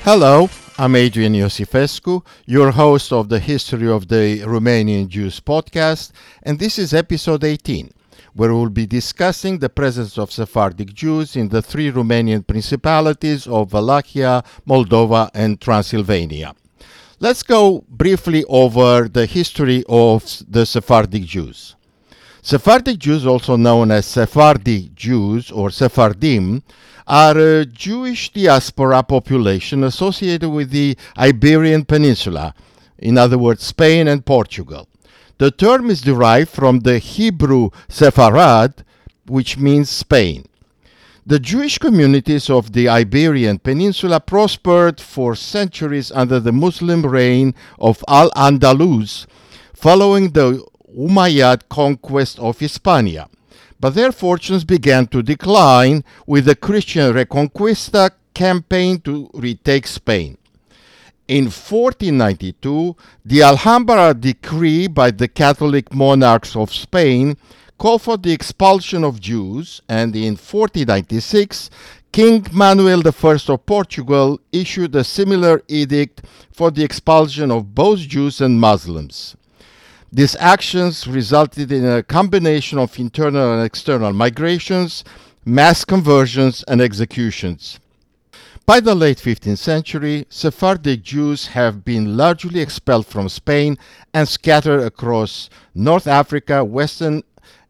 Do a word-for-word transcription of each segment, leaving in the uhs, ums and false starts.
Hello, I'm Adrian Iosifescu, your host of the History of the Romanian Jews podcast, and this is episode eighteen, where we'll be discussing the presence of Sephardic Jews in the three Romanian principalities of Wallachia, Moldova, and Transylvania. Let's go briefly over the history of the Sephardic Jews. Sephardic Jews, also known as Sephardi Jews or Sephardim, are a Jewish diaspora population associated with the Iberian Peninsula, in other words, Spain and Portugal. The term is derived from the Hebrew Sepharad, which means Spain. The Jewish communities of the Iberian Peninsula prospered for centuries under the Muslim reign of Al-Andalus, following the Umayyad conquest of Hispania. But their fortunes began to decline with the Christian Reconquista campaign to retake Spain. In fourteen ninety-two, the Alhambra decree by the Catholic monarchs of Spain called for the expulsion of Jews, and in fourteen ninety-six, King Manuel the First of Portugal issued a similar edict for the expulsion of both Jews and Muslims. These actions resulted in a combination of internal and external migrations, mass conversions, and executions. By the late fifteenth century, Sephardic Jews have been largely expelled from Spain and scattered across North Africa, Western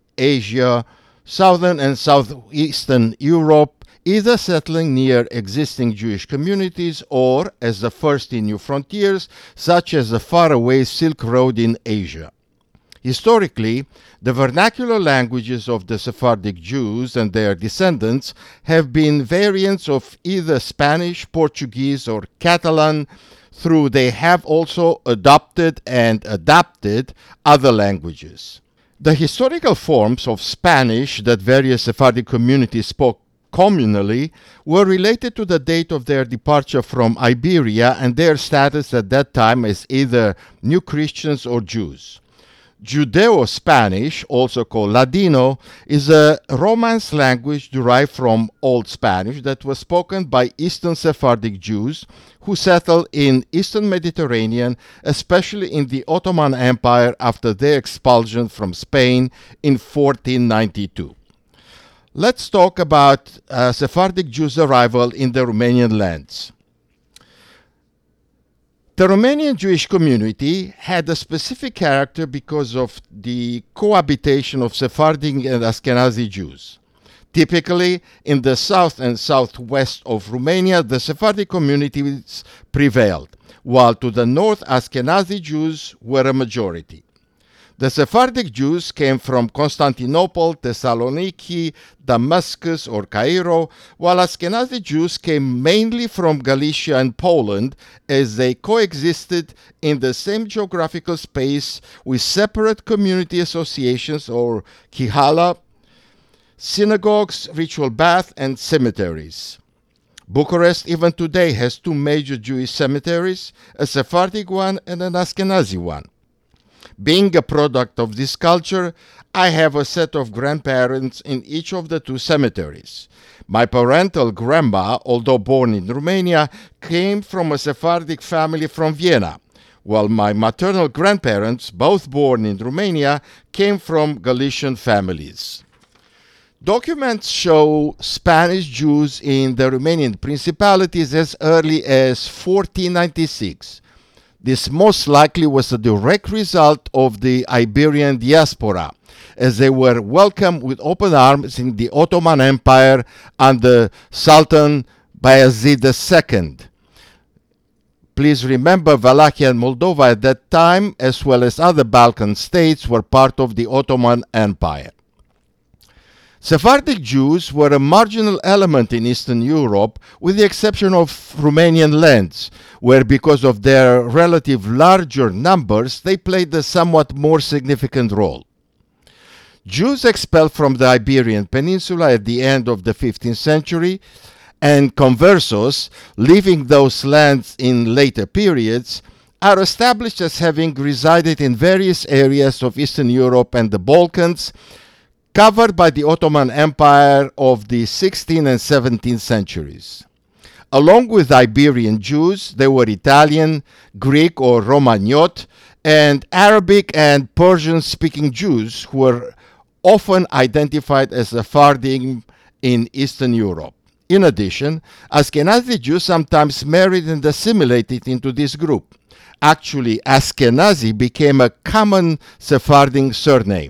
Asia, Southern and Southeastern Europe, either settling near existing Jewish communities or as the first in new frontiers, such as the faraway Silk Road in Asia. Historically, the vernacular languages of the Sephardic Jews and their descendants have been variants of either Spanish, Portuguese, or Catalan, though they have also adopted and adapted other languages. The historical forms of Spanish that various Sephardic communities spoke communally were related to the date of their departure from Iberia and their status at that time as either New Christians or Jews. Judeo-Spanish, also called Ladino, is a Romance language derived from Old Spanish that was spoken by Eastern Sephardic Jews who settled in Eastern Mediterranean, especially in the Ottoman Empire after their expulsion from Spain in fourteen ninety-two. Let's talk about uh, Sephardic Jews' arrival in the Romanian lands. The Romanian Jewish community had a specific character because of the cohabitation of Sephardic and Ashkenazi Jews. Typically, in the south and southwest of Romania, the Sephardic communities prevailed, while to the north, Ashkenazi Jews were a majority. The Sephardic Jews came from Constantinople, Thessaloniki, Damascus, or Cairo, while Ashkenazi Jews came mainly from Galicia and Poland, as they coexisted in the same geographical space with separate community associations or kihala, synagogues, ritual baths, and cemeteries. Bucharest even today has two major Jewish cemeteries, a Sephardic one and an Ashkenazi one. Being a product of this culture, I have a set of grandparents in each of the two cemeteries. My parental grandma, although born in Romania, came from a Sephardic family from Vienna, while my maternal grandparents, both born in Romania, came from Galician families. Documents show Spanish Jews in the Romanian principalities as early as fourteen ninety-six. This most likely was a direct result of the Iberian diaspora, as they were welcomed with open arms in the Ottoman Empire under Sultan Bayezid the Second. Please remember, Wallachia and Moldova at that time, as well as other Balkan states, were part of the Ottoman Empire. Sephardic Jews were a marginal element in Eastern Europe, with the exception of Romanian lands, where because of their relative larger numbers, they played a somewhat more significant role. Jews expelled from the Iberian Peninsula at the end of the fifteenth century, and conversos, leaving those lands in later periods, are established as having resided in various areas of Eastern Europe and the Balkans, covered by the Ottoman Empire of the sixteenth and seventeenth centuries. Along with Iberian Jews, there were Italian, Greek or Romagnot, and Arabic and Persian-speaking Jews who were often identified as Sephardim in Eastern Europe. In addition, Ashkenazi Jews sometimes married and assimilated into this group. Actually, Ashkenazi became a common Sephardim surname.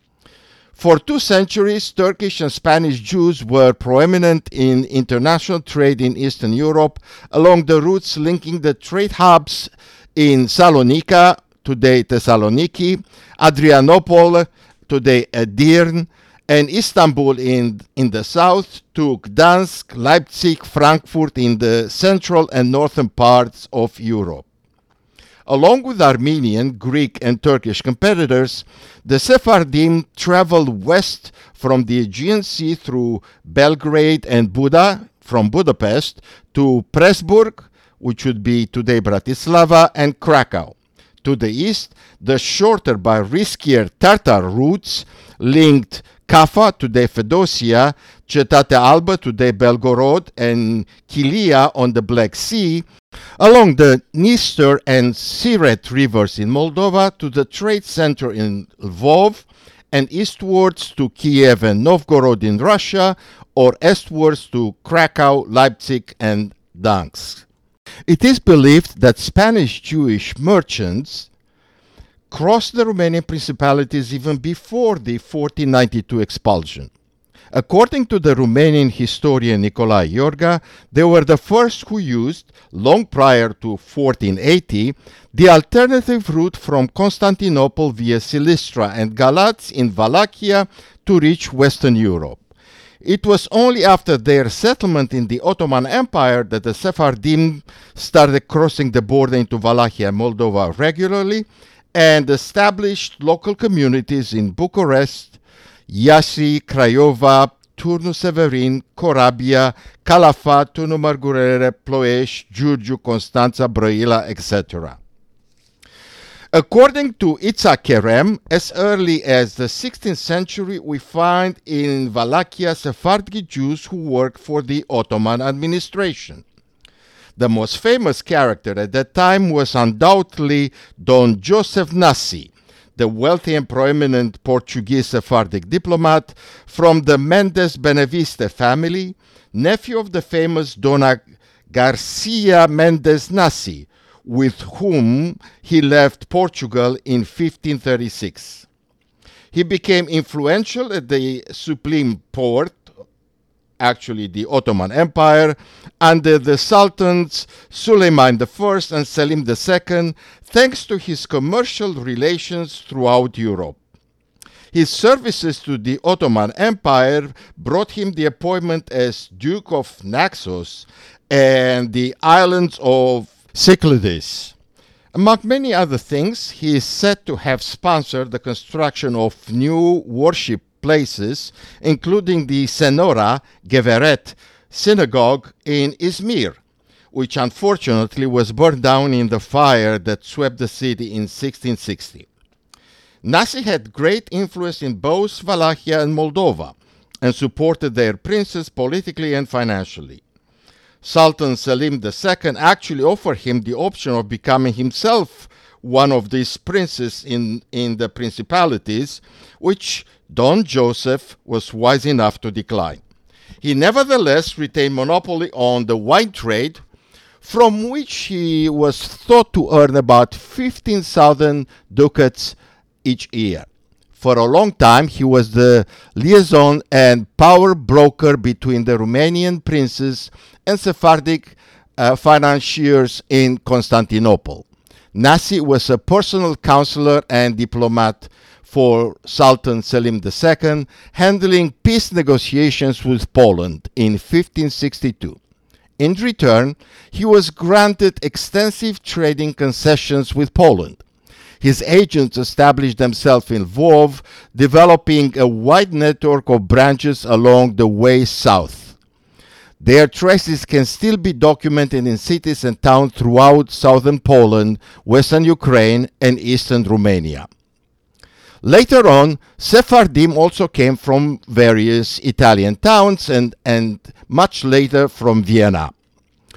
For two centuries, Turkish and Spanish Jews were prominent in international trade in Eastern Europe along the routes linking the trade hubs in Salonika, today Thessaloniki, Adrianople, today Edirne, and Istanbul in, in the south to Gdansk, Leipzig, Frankfurt in the central and northern parts of Europe. Along with Armenian, Greek, and Turkish competitors, the Sephardim traveled west from the Aegean Sea through Belgrade and Buda, from Budapest, to Pressburg, which would be today Bratislava, and Krakow. To the east, the shorter but riskier Tartar routes linked Kaffa, today Fedosia, Cetate Alba, today Belgorod, and Kilia on the Black Sea, along the Dniester and Siret rivers in Moldova to the trade center in Lvov, and eastwards to Kiev and Novgorod in Russia, or eastwards to Krakow, Leipzig, and Gdansk. It is believed that Spanish Jewish merchants crossed the Romanian principalities even before the fourteen ninety-two expulsion. According to the Romanian historian Nicolae Iorga, they were the first who used, long prior to fourteen eighty, the alternative route from Constantinople via Silistra and Galatz in Wallachia to reach Western Europe. It was only after their settlement in the Ottoman Empire that the Sephardim started crossing the border into Wallachia and Moldova regularly and established local communities in Bucharest, Iași, Craiova, Turnu Severin, Corabia, Calafat, Turnu Mărgurere, Ploiești, Giurgiu, Constanța, Brăila, et cetera. According to Itzhak Kerem, as early as the sixteenth century, we find in Wallachia Sephardic Jews who worked for the Ottoman administration. The most famous character at that time was undoubtedly Don Joseph Nassi, the wealthy and prominent Portuguese Sephardic diplomat from the Mendes Benaviste family, nephew of the famous Dona Garcia Mendes Nassi, with whom he left Portugal in fifteen thirty-six. He became influential at the Supreme Porte, actually the Ottoman Empire, under the Sultans Suleiman the First and Selim the Second, thanks to his commercial relations throughout Europe. His services to the Ottoman Empire brought him the appointment as Duke of Naxos and the islands of Cyclades. Among many other things, he is said to have sponsored the construction of new worship places, including the Senora Geveret synagogue in Izmir, which unfortunately was burned down in the fire that swept the city in sixteen sixty. Nassi had great influence in both Wallachia and Moldova and supported their princes politically and financially. Sultan Selim the Second actually offered him the option of becoming himself one of these princes in, in the principalities, which Don Joseph was wise enough to decline. He nevertheless retained monopoly on the wine trade, from which he was thought to earn about fifteen thousand ducats each year. For a long time, he was the liaison and power broker between the Romanian princes and Sephardic uh, financiers in Constantinople. Nassi was a personal counselor and diplomat for Sultan Selim the Second, handling peace negotiations with Poland in fifteen sixty-two. In return, he was granted extensive trading concessions with Poland. His agents established themselves in Lvov, developing a wide network of branches along the way south. Their traces can still be documented in cities and towns throughout southern Poland, western Ukraine, and eastern Romania. Later on, Sephardim also came from various Italian towns and, and much later from Vienna.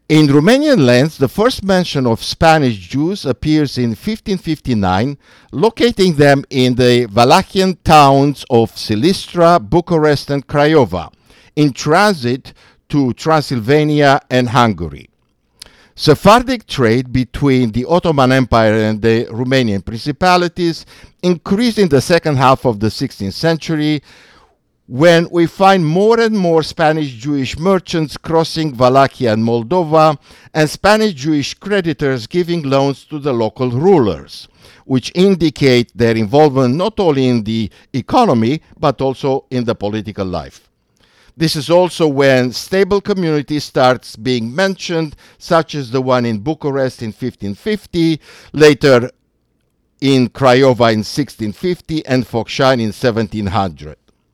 In Romanian lands, the first mention of Spanish Jews appears in fifteen fifty-nine, locating them in the Wallachian towns of Silistra, Bucharest, and Craiova, in transit to Transylvania and Hungary. Sephardic trade between the Ottoman Empire and the Romanian principalities increased in the second half of the sixteenth century, when we find more and more Spanish Jewish merchants crossing Wallachia and Moldova, and Spanish Jewish creditors giving loans to the local rulers, which indicate their involvement not only in the economy, but also in the political life. This is also when stable communities starts being mentioned, such as the one in Bucharest in fifteen fifty, later in Craiova in sixteen fifty, and Focșani in seventeen hundred.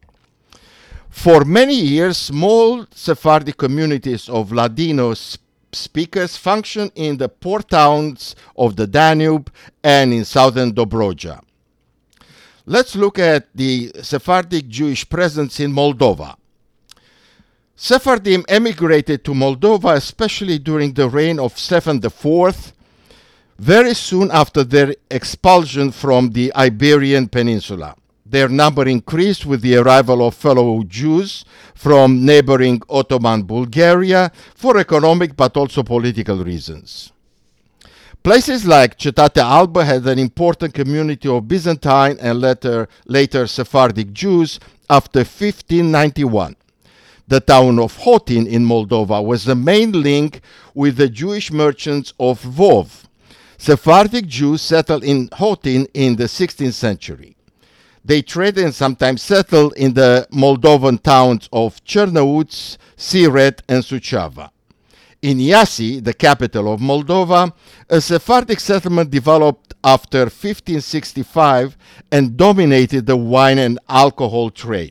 For many years, small Sephardic communities of Ladino sp- speakers functioned in the port towns of the Danube and in southern Dobroja. Let's look at the Sephardic Jewish presence in Moldova. Sephardim emigrated to Moldova, especially during the reign of Stephen the Fourth, very soon after their expulsion from the Iberian Peninsula. Their number increased with the arrival of fellow Jews from neighboring Ottoman Bulgaria for economic but also political reasons. Places like Cetatea Albă had an important community of Byzantine and later, later Sephardic Jews after fifteen ninety-one. The town of Hotin in Moldova was the main link with the Jewish merchants of Lvov. Sephardic Jews settled in Hotin in the sixteenth century. They traded and sometimes settled in the Moldovan towns of Cernăuți, Siret, and Suceava. In Iasi, the capital of Moldova, a Sephardic settlement developed after fifteen sixty-five and dominated the wine and alcohol trade.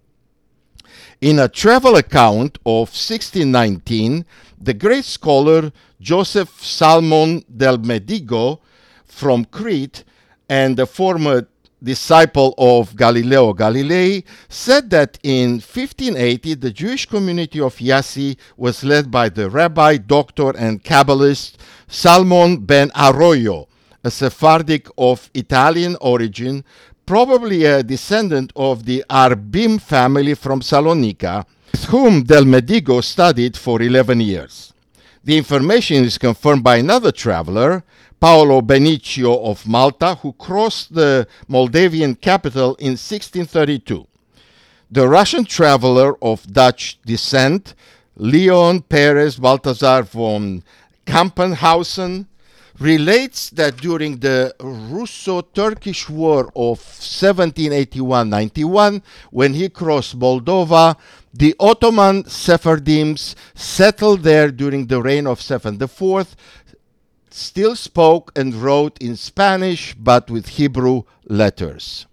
In a travel account of sixteen nineteen, the great scholar Joseph Salmon del Medigo from Crete and the former disciple of Galileo Galilei said that in fifteen eighty the Jewish community of Iasi was led by the rabbi, doctor, and Kabbalist Salmon ben Arroyo, a Sephardic of Italian origin, probably a descendant of the Arbim family from Salonika, with whom Del Medigo studied for eleven years. The information is confirmed by another traveler, Paolo Benicio of Malta, who crossed the Moldavian capital in sixteen thirty-two. The Russian traveler of Dutch descent, Leon Perez Balthazar von Kampenhausen, relates that during the Russo-Turkish War of seventeen eighty-one ninety-one, when he crossed Moldova, the Ottoman Sephardims settled there during the reign of Stephen the Fourth, still spoke and wrote in Spanish, but with Hebrew letters.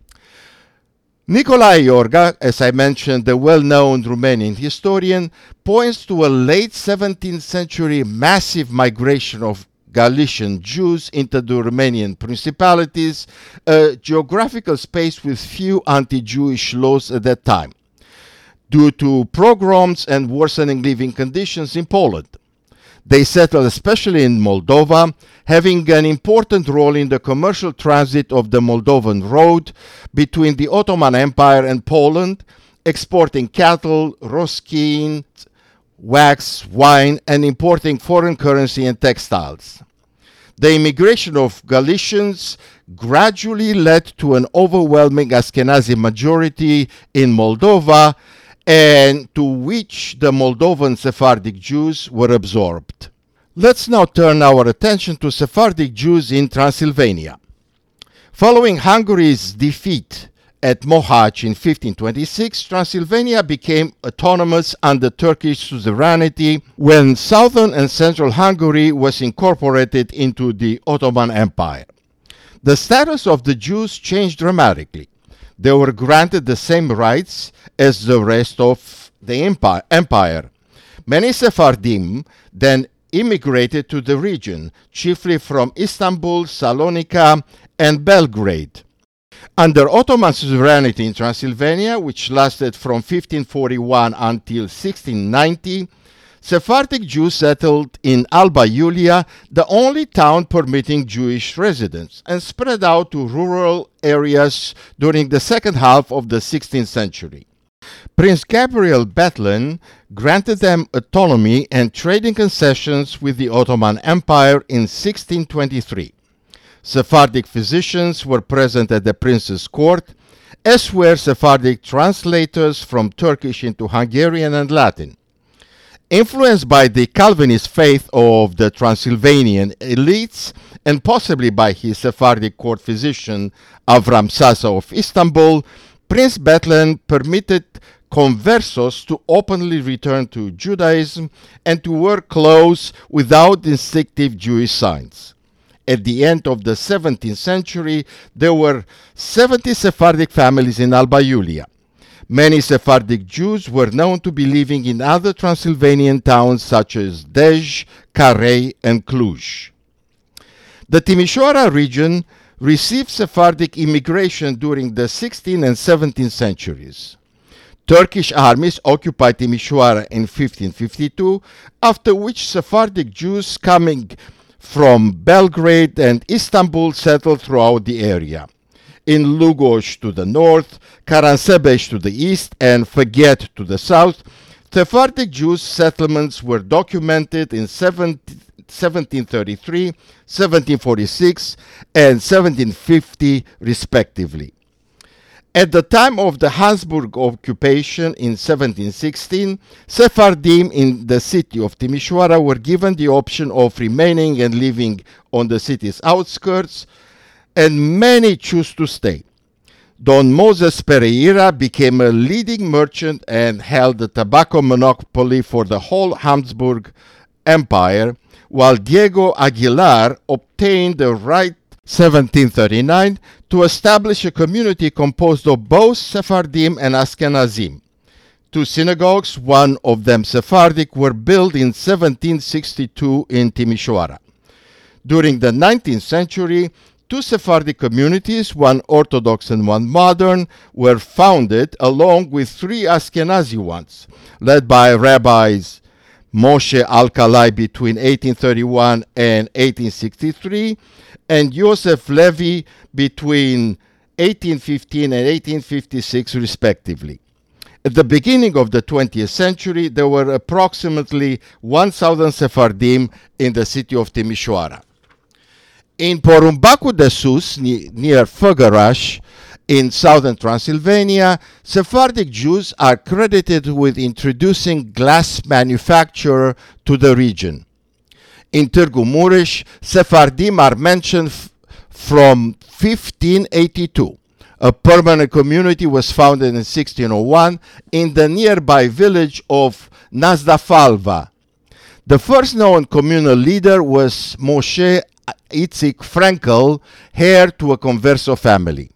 Nicolae Iorga, as I mentioned, the well-known Romanian historian, points to a late seventeenth century massive migration of Galician Jews into the Romanian principalities, a geographical space with few anti-Jewish laws at that time, due to pogroms and worsening living conditions in Poland. They settled especially in Moldova, having an important role in the commercial transit of the Moldovan Road between the Ottoman Empire and Poland, exporting cattle, roskin, wax, wine, and importing foreign currency and textiles. The immigration of Galicians gradually led to an overwhelming Ashkenazi majority in Moldova, and to which the Moldovan Sephardic Jews were absorbed. Let's now turn our attention to Sephardic Jews in Transylvania. Following Hungary's defeat at Mohacs in fifteen twenty-six, Transylvania became autonomous under Turkish suzerainty when southern and central Hungary was incorporated into the Ottoman Empire. The status of the Jews changed dramatically. They were granted the same rights as the rest of the empire. Many Sephardim then immigrated to the region, chiefly from Istanbul, Salonika, and Belgrade. Under Ottoman suzerainty in Transylvania, which lasted from fifteen forty-one until sixteen ninety, Sephardic Jews settled in Alba Iulia, the only town permitting Jewish residents, and spread out to rural areas during the second half of the sixteenth century. Prince Gabriel Bethlen granted them autonomy and trading concessions with the Ottoman Empire in sixteen twenty-three. Sephardic physicians were present at the prince's court, as were Sephardic translators from Turkish into Hungarian and Latin. Influenced by the Calvinist faith of the Transylvanian elites and possibly by his Sephardic court physician Avram Sasa of Istanbul, Prince Bethlen permitted conversos to openly return to Judaism and to wear clothes without distinctive Jewish signs. At the end of the seventeenth century, there were seventy Sephardic families in Alba Iulia. Many Sephardic Jews were known to be living in other Transylvanian towns such as Dej, Carrei, and Cluj. The Timișoara region received Sephardic immigration during the sixteenth and seventeenth centuries. Turkish armies occupied Timișoara in fifteen fifty-two, after which Sephardic Jews coming from Belgrade and Istanbul settled throughout the area. In Lugoj to the north, Karansebes to the east, and Făghet to the south, Sephardic Jews settlements were documented in seventeen thirty-three, seventeen forty-six, and seventeen fifty respectively. At the time of the Habsburg occupation in seventeen sixteen, Sephardim in the city of Timișoara were given the option of remaining and living on the city's outskirts, and many chose to stay. Don Moses Pereira became a leading merchant and held the tobacco monopoly for the whole Habsburg Empire, while Diego Aguilar obtained the right seventeen thirty-nine to establish a community composed of both Sephardim and Ashkenazim. Two synagogues, one of them Sephardic, were built in seventeen sixty-two in Timișoara. During the nineteenth century, two Sephardic communities, one Orthodox and one modern, were founded along with three Ashkenazi ones, led by rabbis Moshe Alkalai between eighteen thirty-one and eighteen sixty-three, and Yosef Levi between eighteen fifteen and eighteen fifty-six respectively. At the beginning of the twentieth century, there were approximately one thousand Sephardim in the city of Timișoara. In Porumbacu de Sus, near Făgăraș, in southern Transylvania, Sephardic Jews are credited with introducing glass manufacture to the region. In Târgu Mureș, Sephardim are mentioned f- from fifteen eighty-two. A permanent community was founded in sixteen oh one in the nearby village of Nazdafalva. The first known communal leader was Moshe Itzik Frankel, heir to a converso family.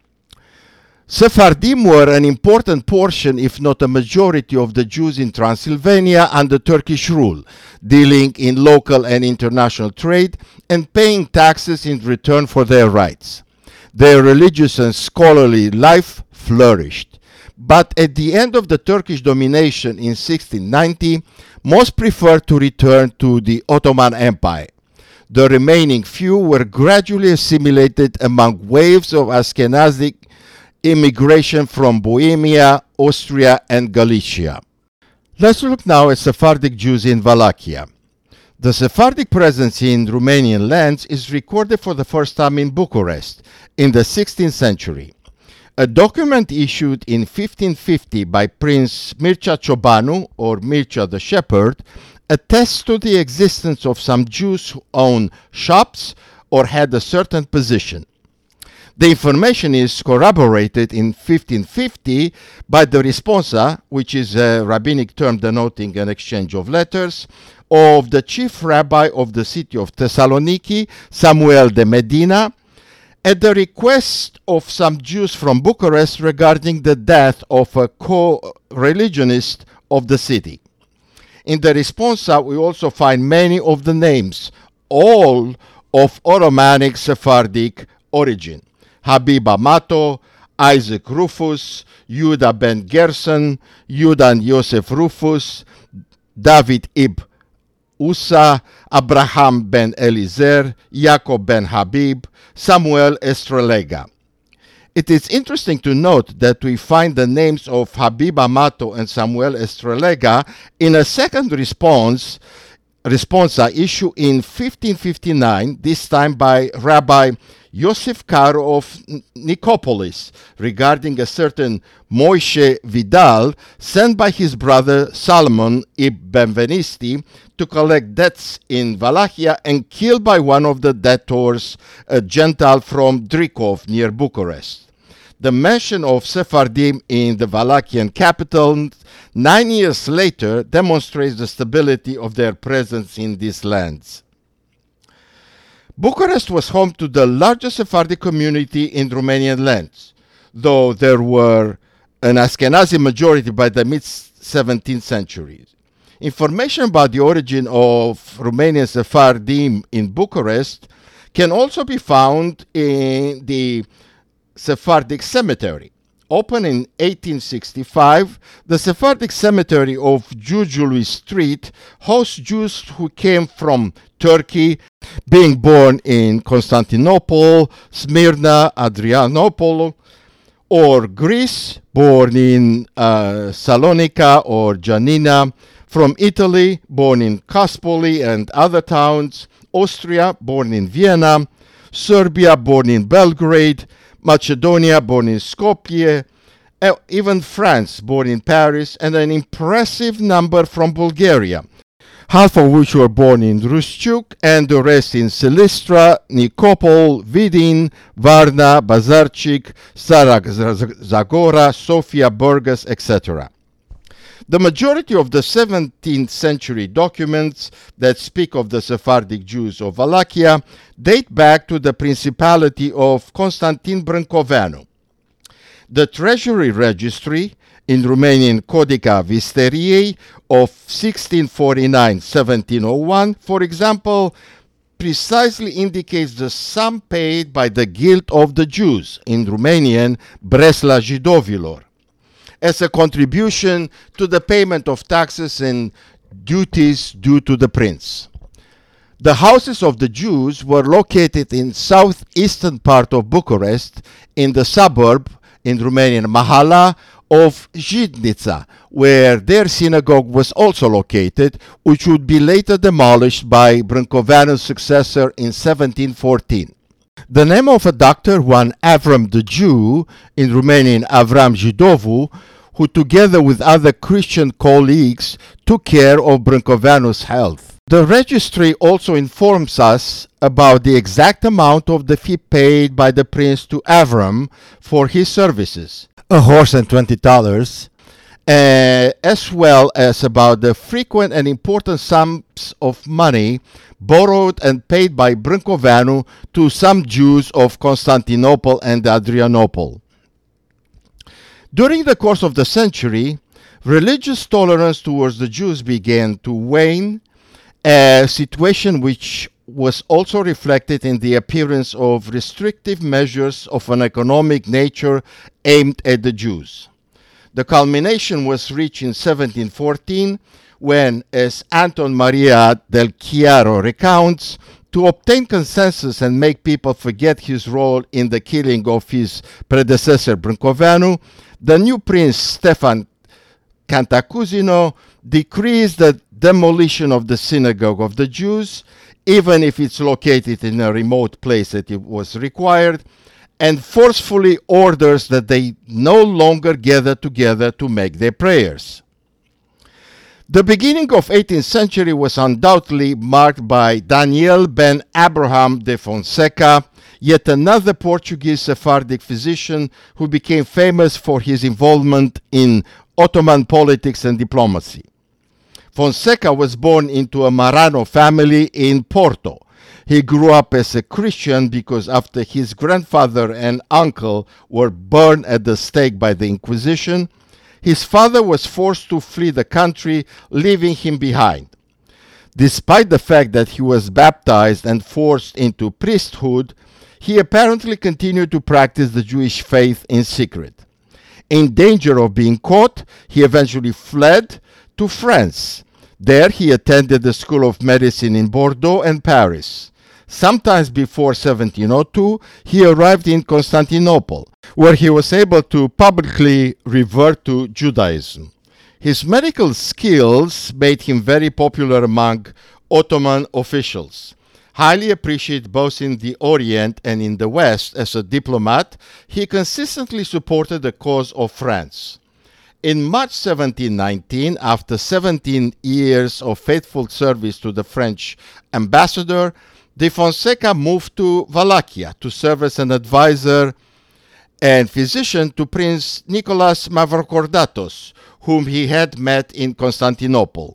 Sephardim were an important portion, if not a majority, of the Jews in Transylvania under Turkish rule, dealing in local and international trade and paying taxes in return for their rights. Their religious and scholarly life flourished. But at the end of the Turkish domination in sixteen ninety, most preferred to return to the Ottoman Empire. The remaining few were gradually assimilated among waves of Ashkenazic immigration from Bohemia, Austria, and Galicia. Let's look now at Sephardic Jews in Wallachia. The Sephardic presence in Romanian lands is recorded for the first time in Bucharest in the sixteenth century. A document issued in fifteen fifty by Prince Mircea Ciobanu, or Mircea the Shepherd, attests to the existence of some Jews who own shops or had a certain position. The information is corroborated in fifteen fifty by the responsa, which is a rabbinic term denoting an exchange of letters, of the chief rabbi of the city of Thessaloniki, Samuel de Medina, at the request of some Jews from Bucharest regarding the death of a co-religionist of the city. In the responsa, we also find many of the names, all of Ottomanic Sephardic origin. Habib Amato, Isaac Rufus, Yuda ben Gerson, Yudan Yosef Rufus, David ibn Usa, Abraham ben Eliezer, Jacob ben Habib, Samuel Estrelega. It is interesting to note that we find the names of Habib Amato and Samuel Estrelega in a second response responsa issued in fifteen fifty-nine, this time by Rabbi Yosef Karo of Nicopolis, regarding a certain Moishe Vidal sent by his brother Salomon ibn Benvenisti to collect debts in Wallachia and killed by one of the debtors, a Gentile from Drikov near Bucharest. The mention of Sephardim in the Wallachian capital nine years later demonstrates the stability of their presence in these lands. Bucharest was home to the largest Sephardic community in Romanian lands, though there were an Ashkenazi majority by the mid-seventeenth century. Information about the origin of Romanian Sephardim in Bucharest can also be found in the Sephardic Cemetery. Opened in eighteen sixty-five, the Sephardic Cemetery of Giurgiului Street hosts Jews who came from Turkey, being born in Constantinople, Smyrna, Adrianople, or Greece, born in uh, Salonika or Janina, from Italy, born in Kaspoli and other towns, Austria, born in Vienna, Serbia, born in Belgrade, Macedonia, born in Skopje, uh, even France, born in Paris, and an impressive number from Bulgaria, half of which were born in Ruszczuk, and the rest in Silistra, Nicopol, Vidin, Varna, Bazarchik, Stara Zagora, Sofia, Burgas, et cetera. The majority of the seventeenth century documents that speak of the Sephardic Jews of Wallachia date back to the Principality of Constantin Brâncoveanu. The Treasury Registry in Romanian Codica Visteriei of sixteen forty-nine to seventeen oh one, for example, precisely indicates the sum paid by the Guild of the Jews, in Romanian Bresla Jidovilor, as a contribution to the payment of taxes and duties due to the prince. The houses of the Jews were located in southeastern part of Bucharest, in the suburb, in Romanian Mahala, of Zhidnica, where their synagogue was also located, which would be later demolished by Brâncoveanu's successor in seventeen fourteen. The name of a doctor, one Avram the Jew, in Romanian Avram Jidovu, who together with other Christian colleagues took care of Brâncoveanu's health. The registry also informs us about the exact amount of the fee paid by the prince to Avram for his services, a horse and twenty dollars, uh, as well as about the frequent and important sums of money borrowed and paid by Brâncoveanu to some Jews of Constantinople and Adrianople. During the course of the century, religious tolerance towards the Jews began to wane, a situation which was also reflected in the appearance of restrictive measures of an economic nature aimed at the Jews. The culmination was reached in seventeen fourteen when, as Anton Maria del Chiaro recounts, to obtain consensus and make people forget his role in the killing of his predecessor Brâncoveanu, the new prince Stefan Cantacuzino decrees the demolition of the synagogue of the Jews, even if it's located in a remote place that it was required, and forcefully orders that they no longer gather together to make their prayers. The beginning of eighteenth century was undoubtedly marked by Daniel ben Abraham de Fonseca, yet another Portuguese Sephardic physician who became famous for his involvement in Ottoman politics and diplomacy. Fonseca was born into a Marano family in Porto. He grew up as a Christian because after his grandfather and uncle were burned at the stake by the Inquisition, his father was forced to flee the country, leaving him behind. Despite the fact that he was baptized and forced into priesthood, he apparently continued to practice the Jewish faith in secret. In danger of being caught, he eventually fled to France. There he attended the School of Medicine in Bordeaux and Paris. Sometimes before seventeen oh two, he arrived in Constantinople, where he was able to publicly revert to Judaism. His medical skills made him very popular among Ottoman officials. Highly appreciated both in the Orient and in the West as a diplomat, he consistently supported the cause of France. In March seventeen nineteen, after seventeen years of faithful service to the French ambassador, de Fonseca moved to Wallachia to serve as an advisor and physician to Prince Nicholas Mavrocordatos, whom he had met in Constantinople.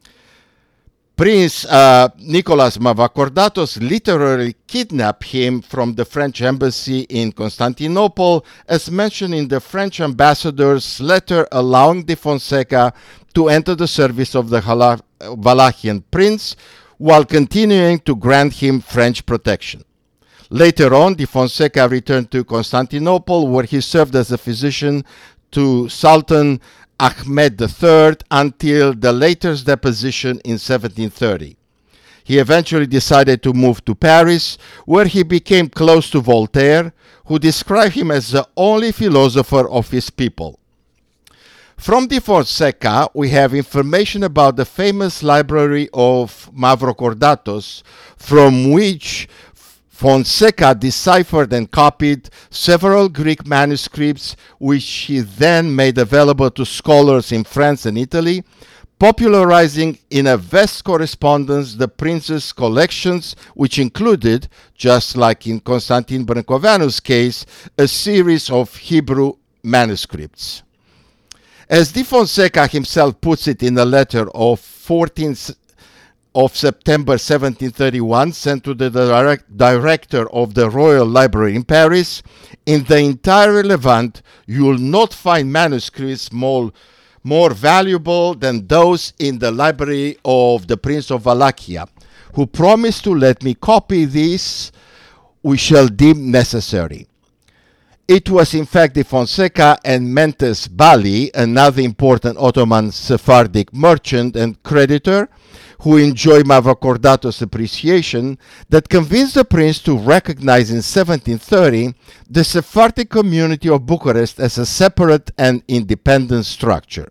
Prince uh, Nicholas Mavrocordatos literally kidnapped him from the French embassy in Constantinople, as mentioned in the French ambassador's letter allowing de Fonseca to enter the service of the Wallachian prince, while continuing to grant him French protection. Later on, de Fonseca returned to Constantinople, where he served as a physician to Sultan Ahmed the Third until the latter's deposition in seventeen thirty. He eventually decided to move to Paris, where he became close to Voltaire, who described him as the only philosopher of his people. From de Fonseca, we have information about the famous library of Mavrocordatos, from which Fonseca deciphered and copied several Greek manuscripts, which he then made available to scholars in France and Italy, popularizing in a vast correspondence the prince's collections, which included, just like in Constantine Brâncoveanu's case, a series of Hebrew manuscripts. As de Fonseca himself puts it in a letter of fourteenth of September seventeen thirty-one sent to the direct director of the Royal Library in Paris, in the entire Levant you will not find manuscripts more, more valuable than those in the library of the Prince of Wallachia, who promised to let me copy these we shall deem necessary. It was in fact de Fonseca and Mentes Bali, another important Ottoman Sephardic merchant and creditor, who enjoyed Mavrocordatos' appreciation, that convinced the prince to recognize in seventeen thirty the Sephardic community of Bucharest as a separate and independent structure.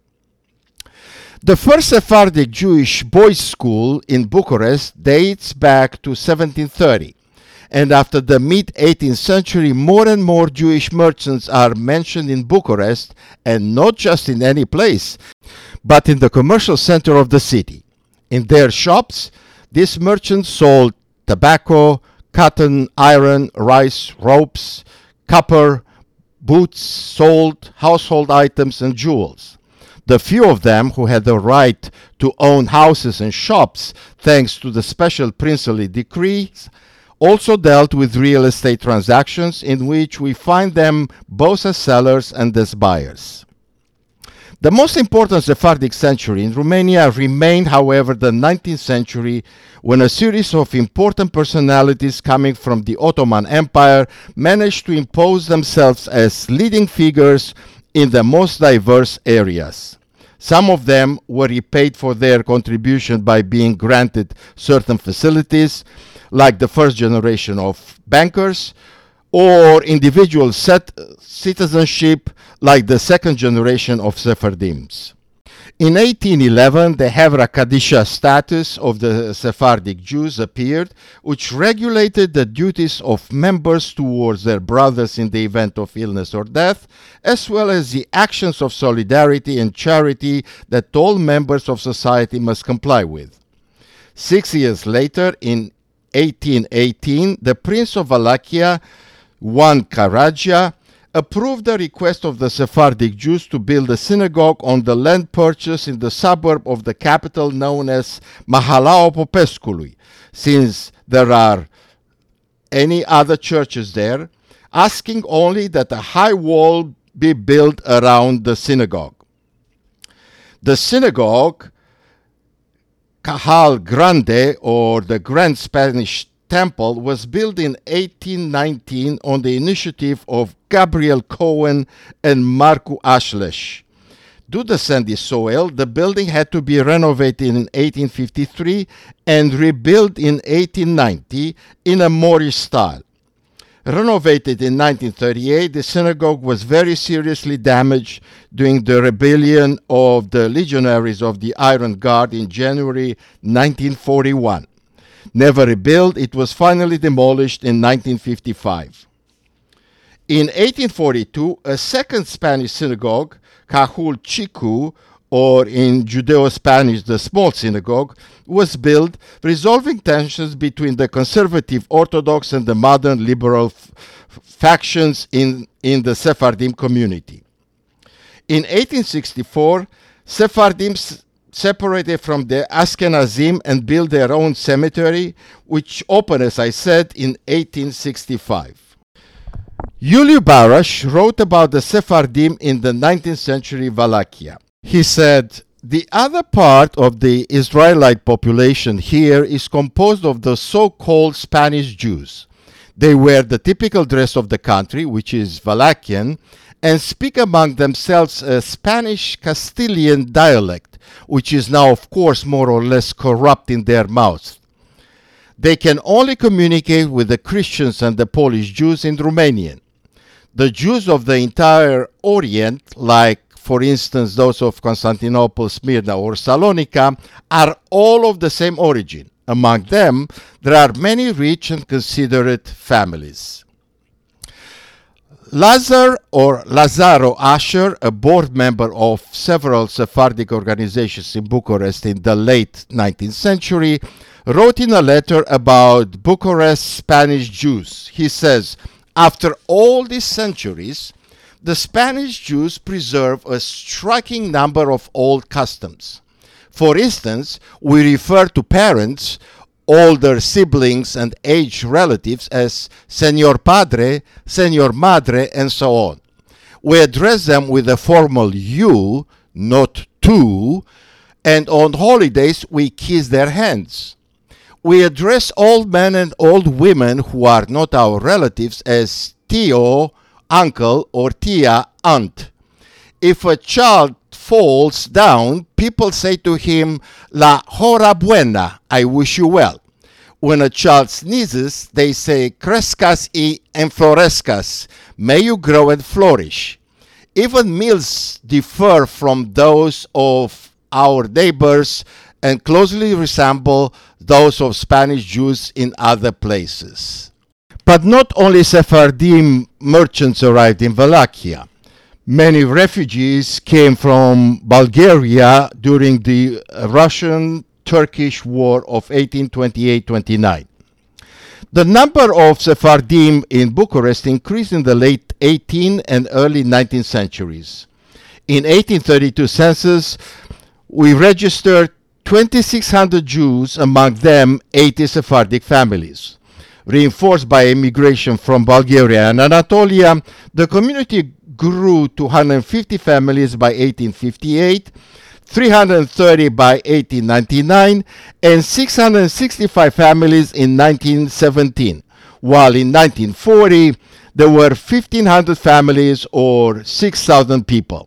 The first Sephardic Jewish boys' school in Bucharest dates back to seventeen thirty. And after the mid-eighteenth century, more and more Jewish merchants are mentioned in Bucharest, and not just in any place, but in the commercial center of the city. In their shops, these merchants sold tobacco, cotton, iron, rice, ropes, copper, boots, sold household items, and jewels. The few of them who had the right to own houses and shops, thanks to the special princely decrees, also dealt with real estate transactions, in which we find them both as sellers and as buyers. The most important Sephardic century in Romania remained, however, the nineteenth century, when a series of important personalities coming from the Ottoman Empire managed to impose themselves as leading figures in the most diverse areas. Some of them were repaid for their contribution by being granted certain facilities, like the first generation of bankers, or individual set citizenship, like the second generation of Sephardims. In eighteen eleven, the Hevra Kadisha status of the Sephardic Jews appeared, which regulated the duties of members towards their brothers in the event of illness or death, as well as the actions of solidarity and charity that all members of society must comply with. Six years later, in eighteen eighteen, the Prince of Wallachia, Ioan Caragia, approved the request of the Sephardic Jews to build a synagogue on the land purchased in the suburb of the capital known as Mahalaua Popescului, since there are any other churches there, asking only that a high wall be built around the synagogue. The synagogue, Cahal Grande, or the Grand Spanish Temple, was built in eighteen nineteen on the initiative of Gabriel Cohen and Marcu Ashlesh. Due to sandy soil, the building had to be renovated in eighteen fifty-three and rebuilt in eighteen ninety in a Moorish style. Renovated in nineteen thirty-eight, the synagogue was very seriously damaged during the rebellion of the legionaries of the Iron Guard in January nineteen forty-one. Never rebuilt, it was finally demolished in nineteen fifty-five. In eighteen forty-two, a second Spanish synagogue, Cajul Chicu, or in Judeo-Spanish, the small synagogue, was built, resolving tensions between the conservative Orthodox and the modern liberal f- factions in, in the Sephardim community. In eighteen sixty-four, Sephardim s- separated from the Ashkenazim and built their own cemetery, which opened, as I said, in eighteen sixty-five. Iuliu Barash wrote about the Sephardim in the nineteenth century Wallachia. He said, "The other part of the Israelite population here is composed of the so-called Spanish Jews. They wear the typical dress of the country, which is Wallachian, and speak among themselves a Spanish Castilian dialect, which is now, of course, more or less corrupt in their mouths. They can only communicate with the Christians and the Polish Jews in Romanian. The Jews of the entire Orient, like for instance those of Constantinople, Smyrna, or Salonika, are all of the same origin. Among them, there are many rich and considerate families." Lazar or Lazaro Asher, a board member of several Sephardic organizations in Bucharest in the late nineteenth century, wrote in a letter about Bucharest's Spanish Jews. He says, "After all these centuries, the Spanish Jews preserve a striking number of old customs. For instance, we refer to parents, older siblings, and aged relatives as Señor Padre, Señor Madre, and so on. We address them with a formal you, not tu, and on holidays we kiss their hands. We address old men and old women who are not our relatives as tío, uncle, or tia, aunt. If a child falls down, people say to him, La hora buena, I wish you well. When a child sneezes, they say, Crescas y enflorezcas, may you grow and flourish. Even meals differ from those of our neighbors and closely resemble those of Spanish Jews in other places." But not only Sephardim merchants arrived in Wallachia. Many refugees came from Bulgaria during the Russian-Turkish War of eighteen twenty-eight twenty-nine. The number of Sephardim in Bucharest increased in the late eighteenth and early nineteenth centuries. In eighteen thirty-two census, we registered twenty-six hundred Jews, among them eighty Sephardic families. Reinforced by immigration from Bulgaria and Anatolia, the community grew to one hundred fifty families by eighteen fifty-eight, three hundred thirty by eighteen ninety-nine, and six hundred sixty-five families in nineteen seventeen, while in nineteen forty there were fifteen hundred families or six thousand people.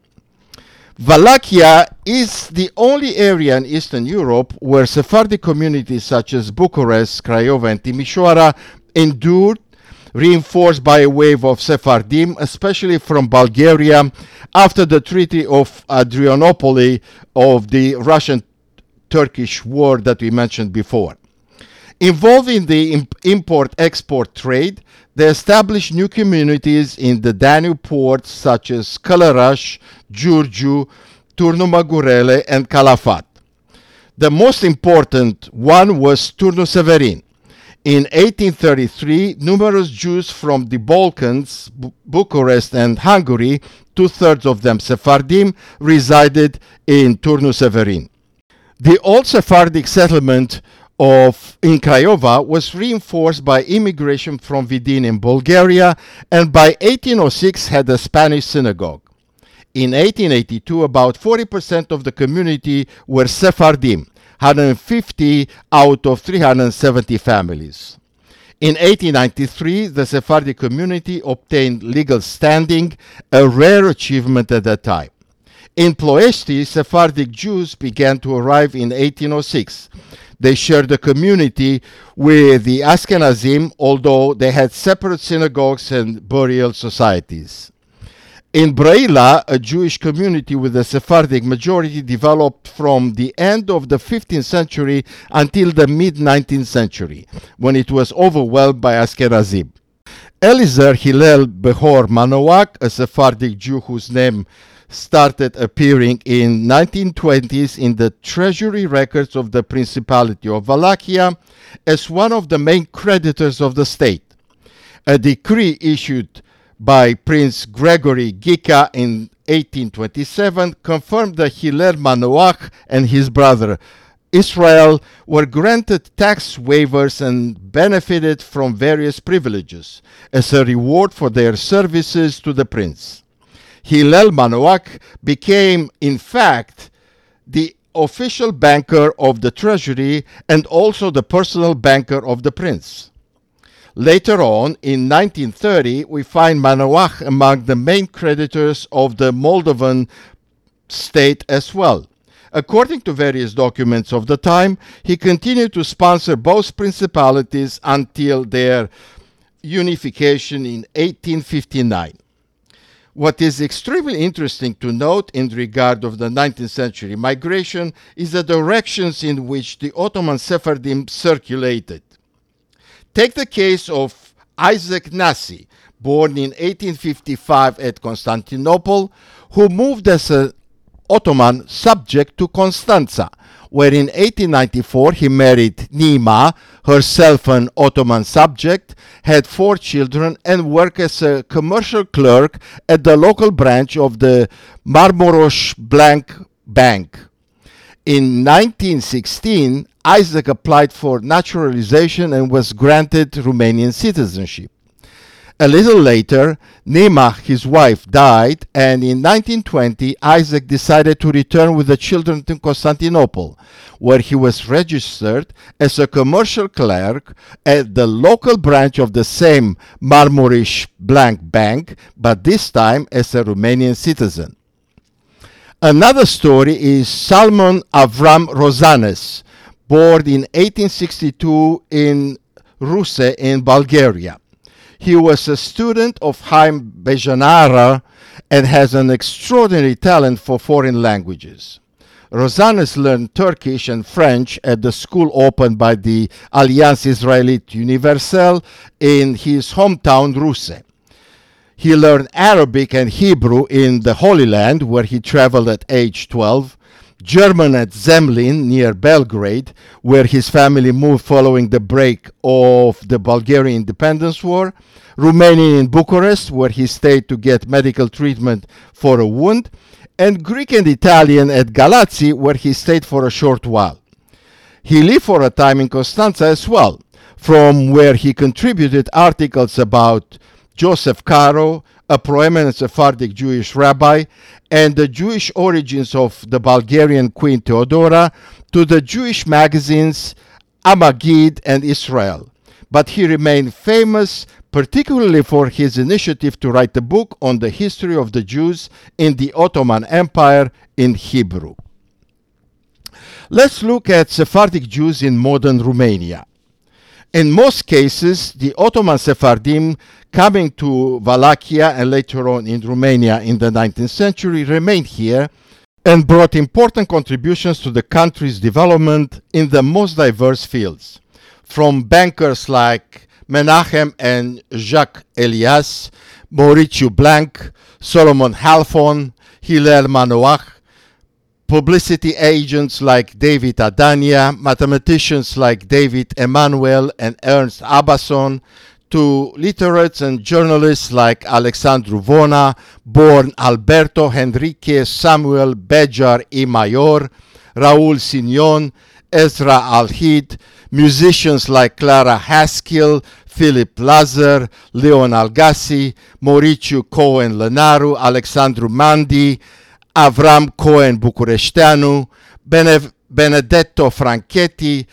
Wallachia is the only area in Eastern Europe where Sephardic communities such as Bucharest, Craiova, and Timișoara endured, reinforced by a wave of Sephardim, especially from Bulgaria, after the Treaty of Adrianople of the Russian-Turkish War that we mentioned before. Involving the imp- import-export trade, they established new communities in the Danube ports such as Călăraș, Giurgiu, Turnu Măgurele, and Calafat. The most important one was Turnu Severin. In eighteen thirty-three, numerous Jews from the Balkans, Bu- Bucharest, and Hungary, two-thirds of them Sephardim, resided in Turnu Severin. The old Sephardic settlement of in Craiova was reinforced by immigration from Vidin in Bulgaria, and by eighteen oh six had a Spanish synagogue. In eighteen eighty-two, about forty percent of the community were Sephardim, one hundred fifty out of three hundred seventy families. In eighteen ninety-three, the Sephardic community obtained legal standing, a rare achievement at that time. In Ploiești, Sephardic Jews began to arrive in eighteen oh six. They shared a community with the Ashkenazim, although they had separate synagogues and burial societies. In Brăila, a Jewish community with a Sephardic majority developed from the end of the fifteenth century until the mid-nineteenth century, when it was overwhelmed by Ashkenazim. Eliezer Hillel Behor Manoach, a Sephardic Jew whose name started appearing in nineteen twenties in the treasury records of the Principality of Wallachia as one of the main creditors of the state. A decree issued by Prince Gregory Gika in eighteen twenty-seven confirmed that Hillel Manoach and his brother Israel were granted tax waivers and benefited from various privileges as a reward for their services to the prince. Hillel Manoach became, in fact, the official banker of the treasury and also the personal banker of the prince. Later on, in nineteen thirty, we find Manoach among the main creditors of the Moldovan state as well. According to various documents of the time, he continued to sponsor both principalities until their unification in eighteen fifty-nine. What is extremely interesting to note in regard of the nineteenth century migration is the directions in which the Ottoman Sephardim circulated. Take the case of Isaac Nasi, born in eighteen fifty-five at Constantinople, who moved as an Ottoman subject to Constanza, where in eighteen ninety-four he married Nima, herself an Ottoman subject, had four children, and worked as a commercial clerk at the local branch of the Marmoros Blank Bank. In nineteen sixteen, Isaac applied for naturalization and was granted Romanian citizenship. A little later, Nima, his wife, died, and in nineteen twenty, Isaac decided to return with the children to Constantinople, where he was registered as a commercial clerk at the local branch of the same Marmoros Blank Bank, but this time as a Romanian citizen. Another story is Salmon Avram Rozanes, born in eighteen sixty-two in Ruse in Bulgaria. He was a student of Haim Bejanara and has an extraordinary talent for foreign languages. Rozanes learned Turkish and French at the school opened by the Alliance Israélite Universelle in his hometown Ruse. He learned Arabic and Hebrew in the Holy Land, where he traveled at age twelve, German at Zemlin near Belgrade, where his family moved following the break of the Bulgarian Independence War, Romanian in Bucharest, where he stayed to get medical treatment for a wound, and Greek and Italian at Galați, where he stayed for a short while. He lived for a time in Constanza as well, from where he contributed articles about Joseph Caro, a prominent Sephardic Jewish rabbi, and the Jewish origins of the Bulgarian Queen Theodora, to the Jewish magazines Amagid and Israel. But he remained famous particularly for his initiative to write a book on the history of the Jews in the Ottoman Empire in Hebrew. Let's look at Sephardic Jews in modern Romania. In most cases, the Ottoman Sephardim coming to Wallachia and later on in Romania in the nineteenth century remained here and brought important contributions to the country's development in the most diverse fields. From bankers like Menachem and Jacques Elias, Mauritius Blanc, Solomon Halfon, Hillel Manoach, publicity agents like David Adania, mathematicians like David Emanuel and Ernst Abason, to literates and journalists like Alexandru Vona, born Alberto Henrique Samuel Bejar y Mayor, Raul Signon, Ezra Alhid, musicians like Clara Haskell, Philip Lazar, Leon Algassi, Mauritiu Cohen Lenaru, Alexandru Mandi, Avram Cohen Bucureșteanu, Bene- Benedetto Franchetti,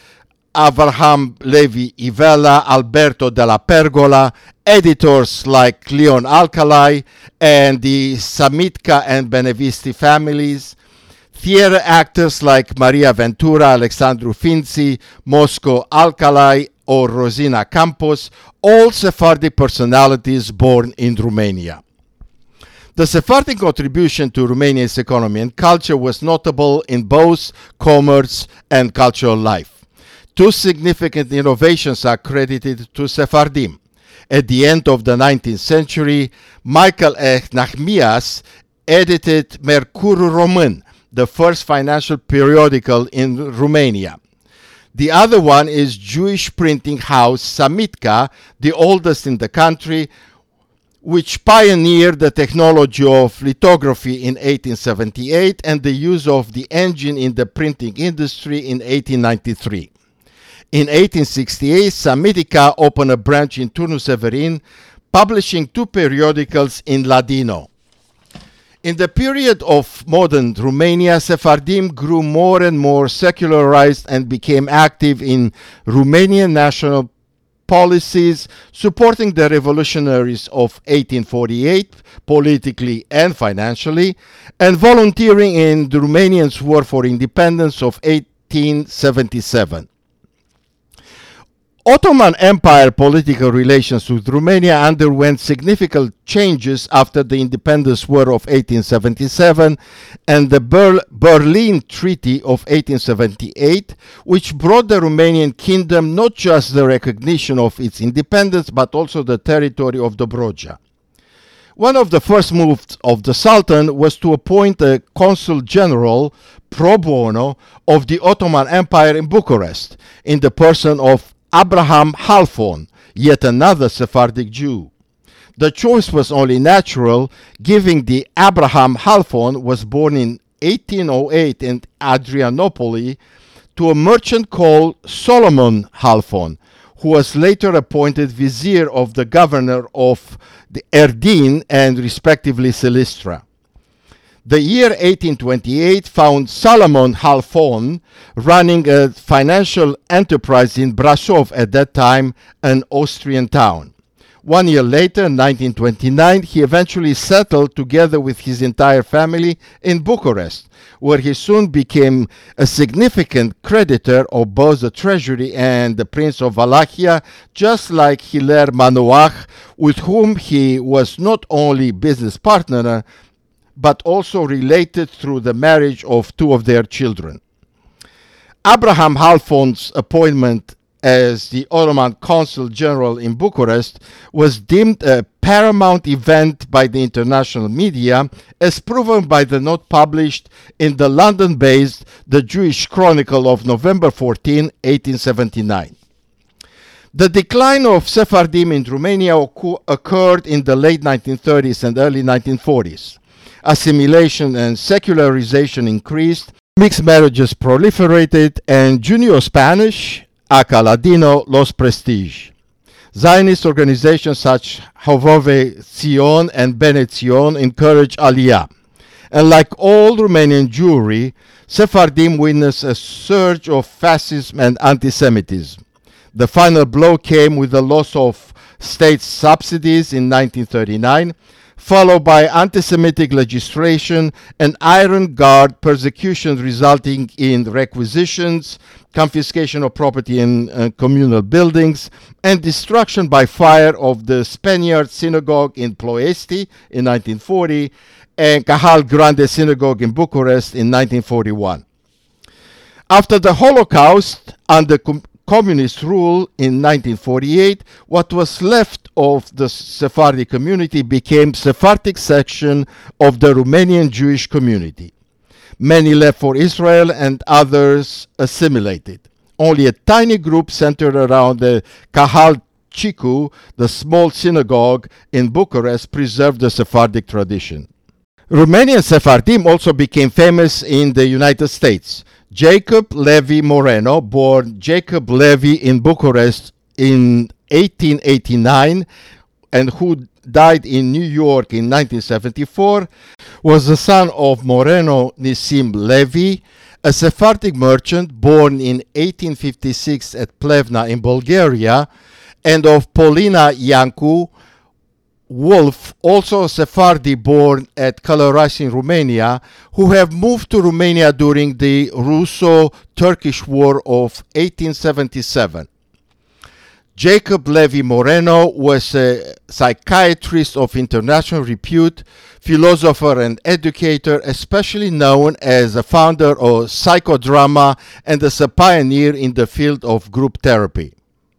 Avraham Levi Ivela, Alberto Della Pergola, editors like Leon Alcalay and the Samitka and Benevisti families, theater actors like Maria Ventura, Alexandru Finzi, Mosco Alcalay, or Rosina Campos, all Sephardic personalities born in Romania. The Sephardic contribution to Romania's economy and culture was notable in both commerce and cultural life. Two significant innovations are credited to Sephardim. At the end of the nineteenth century, Michael H. Nahmias edited Mercurul Român, the first financial periodical in Romania. The other one is Jewish printing house Samitka, the oldest in the country, which pioneered the technology of lithography in eighteen seventy-eight and the use of the engine in the printing industry in eighteen ninety-three. In eighteen sixty-eight, Samitica opened a branch in Turnul Severin, publishing two periodicals in Ladino. In the period of modern Romania, Sephardim grew more and more secularized and became active in Romanian national policies, supporting the revolutionaries of eighteen forty-eight politically and financially, and volunteering in the Romanians' War for Independence of eighteen seventy-seven. Ottoman Empire political relations with Romania underwent significant changes after the Independence War of eighteen seventy-seven and the Ber- Berlin Treaty of eighteen seventy-eight, which brought the Romanian kingdom not just the recognition of its independence but also the territory of Dobroja. One of the first moves of the Sultan was to appoint a consul general pro bono of the Ottoman Empire in Bucharest, in the person of Abraham Halfon, yet another Sephardic Jew. The choice was only natural, given the Abraham Halfon was born in eighteen oh eight in Adrianople to a merchant called Solomon Halfon, who was later appointed vizier of the governor of the Erdin and respectively Silistra. The year eighteen twenty-eight found Solomon Halfon running a financial enterprise in Brasov, at that time an Austrian town. One year later, nineteen twenty-nine, he eventually settled together with his entire family in Bucharest, where he soon became a significant creditor of both the treasury and the Prince of Wallachia, just like Hilaire Manoach, with whom he was not only business partner, but also related through the marriage of two of their children. Abraham Halfon's appointment as the Ottoman Consul General in Bucharest was deemed a paramount event by the international media, as proven by the note published in the London-based The Jewish Chronicle of November fourteenth, eighteen seventy-nine. The decline of Sephardim in Romania occurred in the late nineteen thirties and early nineteen forties. Assimilation and secularization increased, mixed marriages proliferated, and Junior Spanish, aka Ladino, lost prestige. Zionist organizations such Hovove Zion and Bene Zion encouraged Aliyah. And like all Romanian Jewry, Sephardim witnessed a surge of fascism and anti-Semitism. The final blow came with the loss of state subsidies in nineteen thirty-nine, followed by anti-Semitic legislation and Iron Guard persecution resulting in requisitions, confiscation of property in uh, communal buildings, and destruction by fire of the Spaniard synagogue in Ploiești in nineteen forty and Cahal Grande synagogue in Bucharest in nineteen forty-one. After the Holocaust, under com- communist rule in nineteen forty-eight, what was left of the Sephardic community became Sephardic section of the Romanian Jewish community. Many left for Israel and others assimilated. Only a tiny group centered around the Kahal Chicu, the small synagogue in Bucharest, preserved the Sephardic tradition. Romanian Sephardim also became famous in the United States. Jacob Levi Moreno, born Jacob Levi in Bucharest in eighteen eighty-nine and who died in New York in nineteen seventy-four, was the son of Moreno Nisim Levi, a Sephardic merchant born in eighteen fifty-six at Plevna in Bulgaria, and of Polina Iancu Wolf, also a Sephardi born at Călărași in Romania, who have moved to Romania during the Russo-Turkish War of eighteen seventy-seven. Jacob Levi Moreno was a psychiatrist of international repute, philosopher and educator, especially known as a founder of psychodrama and as a pioneer in the field of group therapy.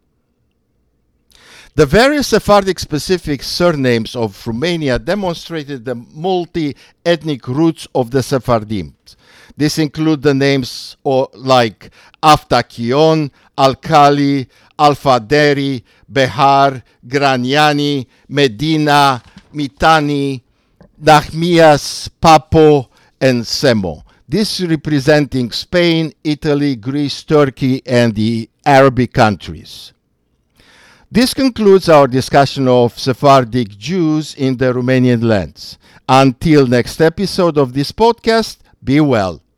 The various Sephardic specific surnames of Romania demonstrated the multi-ethnic roots of the Sephardim. This include the names like Aftachion, Alcali, Alfaderi, Behar, Graniani, Medina, Mitani, Nahmias, Papo, and Semo. This representing Spain, Italy, Greece, Turkey, and the Arabic countries. This concludes our discussion of Sephardic Jews in the Romanian lands. Until next episode of this podcast, be well.